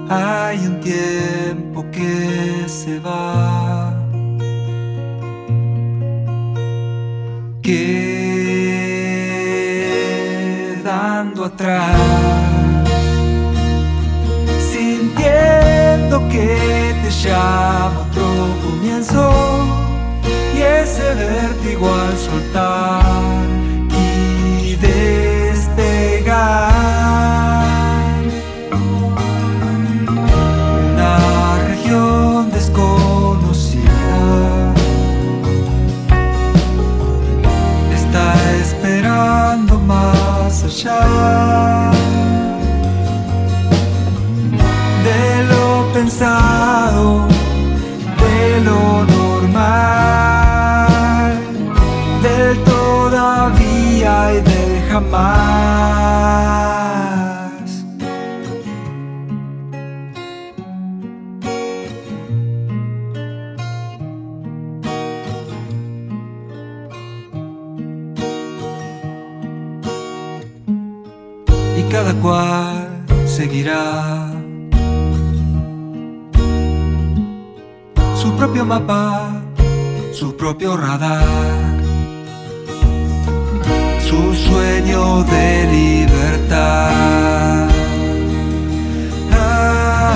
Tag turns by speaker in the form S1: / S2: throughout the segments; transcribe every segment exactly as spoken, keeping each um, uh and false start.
S1: Hay un tiempo que se va, quedando atrás, sintiendo que te llama otro comienzo, y ese vértigo al soltar y despegar. Una región desconocida está esperando más allá de lo pensado, de lo normal, del todavía y del jamás. Y cada cual seguirá su propio mapa, su propio radar, su sueño de libertad. Ah,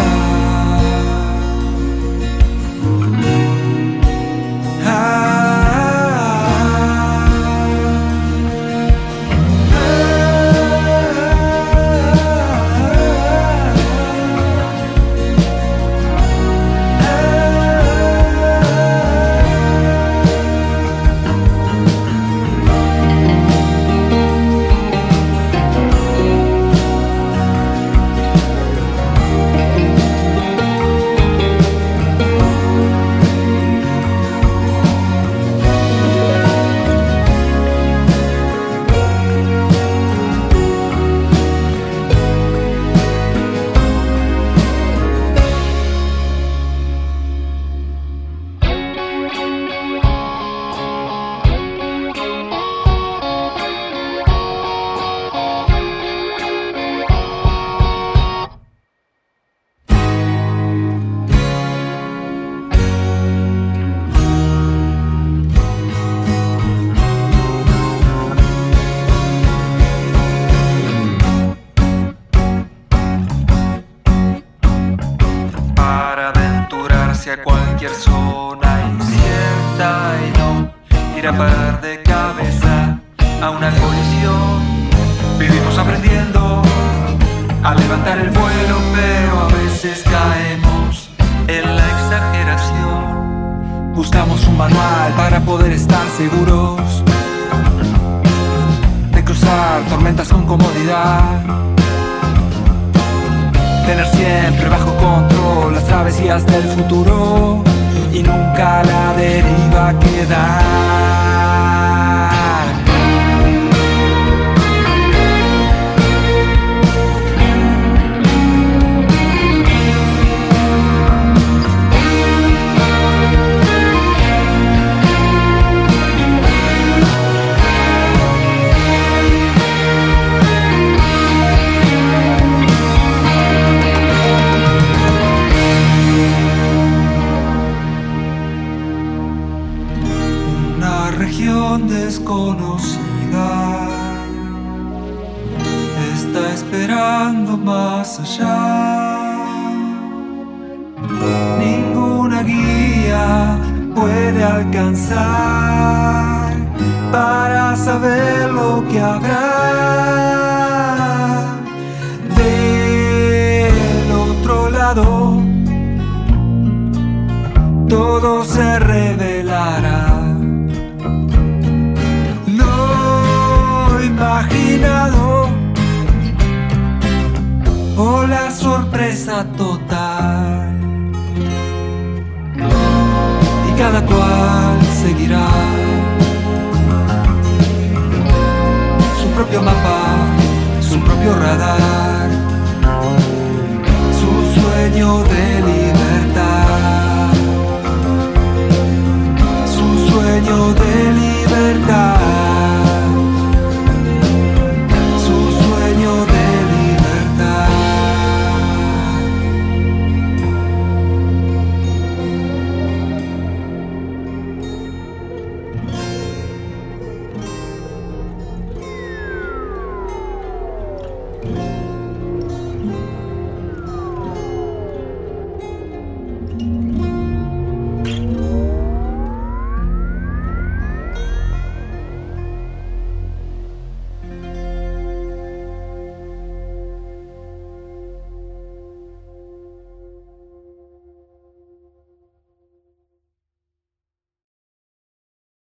S1: a cualquier zona incierta y no ir a parar de cabeza a una colisión. Vivimos aprendiendo a levantar el vuelo, pero a veces caemos en la exageración. Buscamos un manual para poder estar seguros de cruzar tormentas con comodidad, tener siempre bajo control las travesías del futuro y nunca a la deriva quedar. Región desconocida está esperando más allá. Ninguna guía puede alcanzar para saber lo que habrá del otro lado. Todo se revelará. Imaginado o la sorpresa total, y cada cual seguirá su propio mapa, su propio radar, su sueño de libertad, su sueño de libertad. De libertad.